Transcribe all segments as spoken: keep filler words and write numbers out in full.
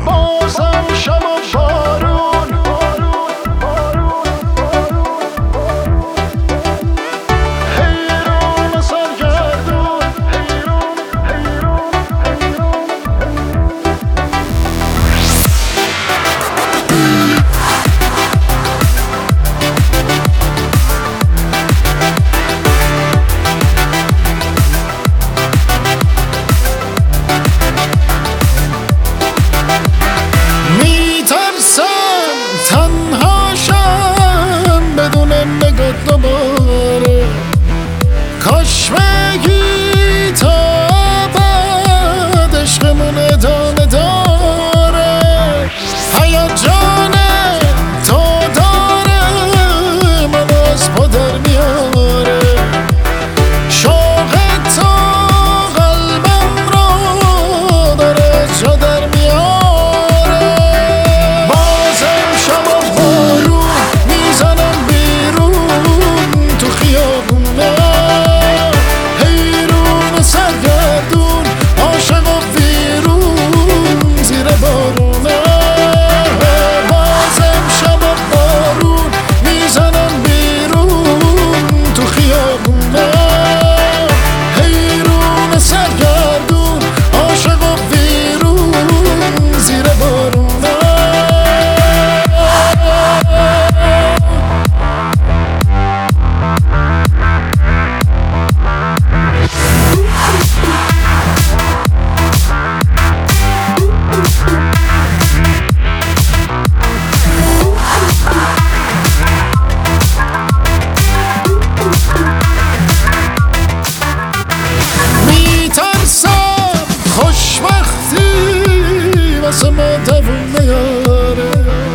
بازم شب و بارون حیران سرگردون دوباره کاش بگی تا بعد عشقمون ادامه داره هیجان تو داره منو از پا در میاره شوق تو قلبم رو داره جا در میاره بازم شب و بارون میزنم تو خیابونه حیرون سرگردون عاشق و ویرون زیر بارونه بازم شب و بارون میزنم بیرون تو خیابونه حیرون سرگردون عاشق و ویرون زیر بارونه واسه ما دوون نیاره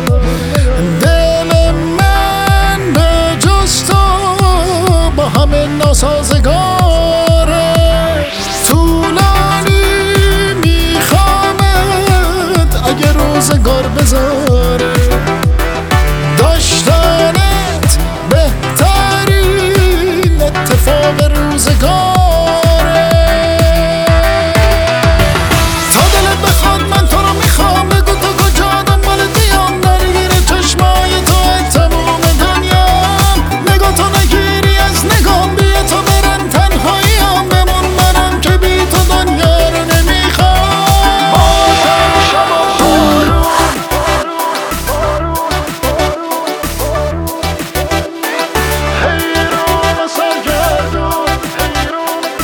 دل من به جز تو با همه ناسازگاره طولانی میخوامت اگه روزگار بذاره داشتنت بهترین اتفاق روزگار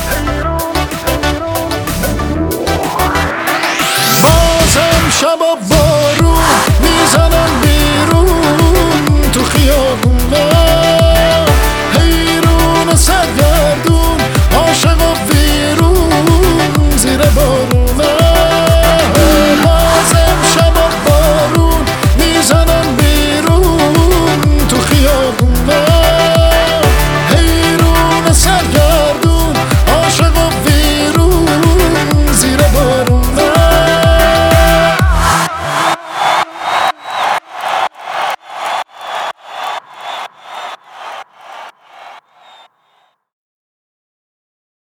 شب